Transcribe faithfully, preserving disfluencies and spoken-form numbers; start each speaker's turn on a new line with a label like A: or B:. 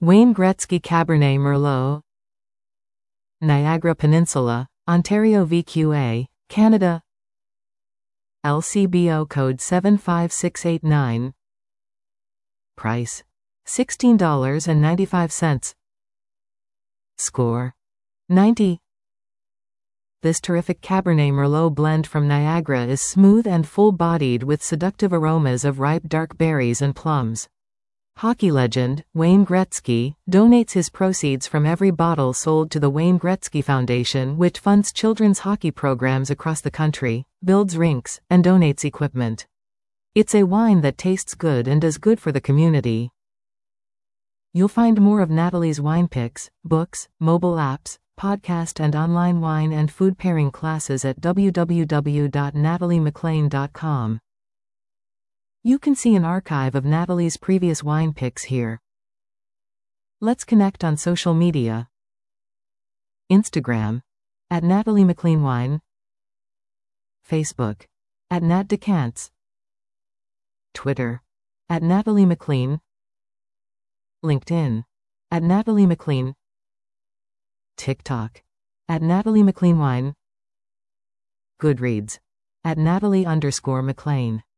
A: Wayne Gretzky Cabernet Merlot, Niagara Peninsula, Ontario V Q A, Canada. L C B O code seven five six eight nine. Price sixteen dollars and ninety-five cents. Score ninety. This terrific Cabernet Merlot blend from Niagara is smooth and full-bodied with seductive aromas of ripe dark berries and plums. Hockey legend, Wayne Gretzky, donates his proceeds from every bottle sold to the Wayne Gretzky Foundation, which funds children's hockey programs across the country, builds rinks, and donates equipment. It's a wine that tastes good and does good for the community. You'll find more of Natalie's wine picks, books, mobile apps, podcast and online wine and food pairing classes at w w w dot natalie mclean dot com. You can see an archive of Natalie's previous wine picks here. Let's connect on social media. Instagram, at Natalie McLean Wine. Facebook, at Nat Decants. Twitter, at Natalie McLean. LinkedIn, at Natalie McLean. TikTok, at Natalie McLean Wine. Goodreads, at Natalie underscore McLean.